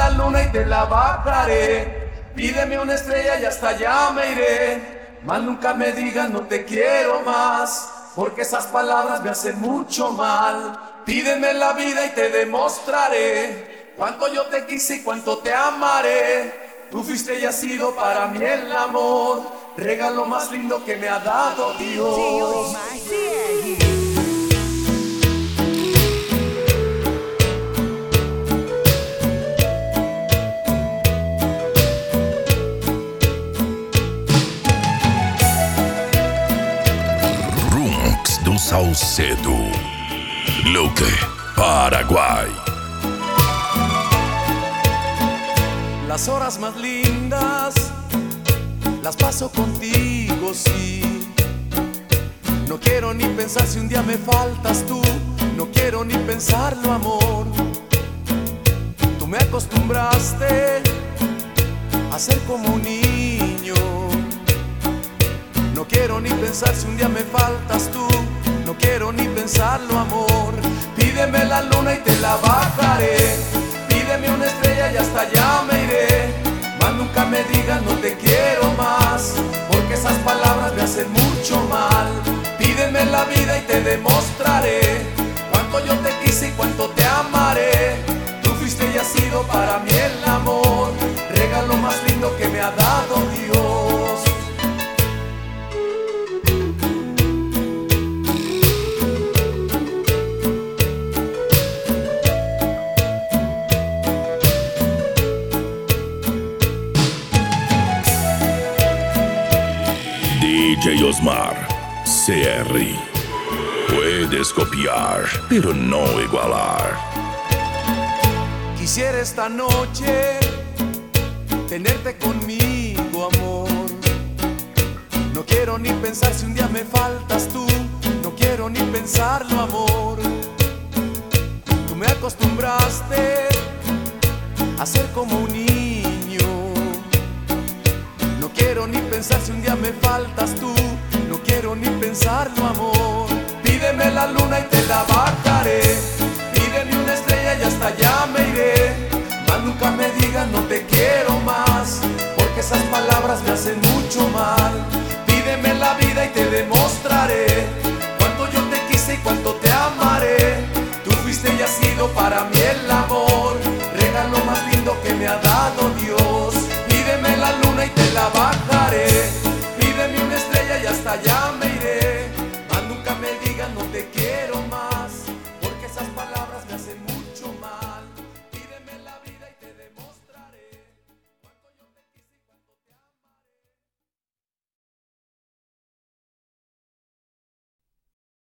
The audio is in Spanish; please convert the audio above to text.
la luna y te la bajaré. Pídeme una estrella y hasta allá me iré. Mas nunca me digas no te quiero más, porque esas palabras me hacen mucho mal. Pídeme la vida y te demostraré cuánto yo te quise y cuánto te amaré. Tú fuiste y has sido para mí el amor, regalo más lindo que me ha dado Dios. Runks do Salcedo, Luque, Paraguay. Las horas más lindas las paso contigo, sí. No quiero ni pensar si un día me faltas tú, no quiero ni pensarlo, amor. Tú me acostumbraste a ser como un niño. No quiero ni pensar si un día me faltas tú, no quiero ni pensarlo, amor. Pídeme la luna y te la bajaré. Pídeme una estrella y hasta allá me iré. Mas nunca me digas no te quiero más, porque esas palabras me hacen mucho mal. Pídeme la vida y te demostraré cuánto yo te quise y cuánto te amaré. Tú fuiste y has sido para mí el amor, regalo más lindo que me ha dado Dios. DJ Osmar, CR. Puedes copiar, pero no igualar. Quisiera esta noche tenerte conmigo, amor. No quiero ni pensar si un día me faltas tú, no quiero ni pensarlo, amor. Tú me acostumbraste a ser como un niño. No quiero ni pensar si un día me faltas tú, no quiero ni pensarlo, amor. Pídeme la luna y te la bajaré. Pídeme una estrella y hasta allá me iré. Mas nunca me digas no te quiero más, porque esas palabras me hacen mucho mal. Pídeme la vida y te demostraré cuánto yo te quise y cuánto te amaré. Tú fuiste y has sido para mí el amor,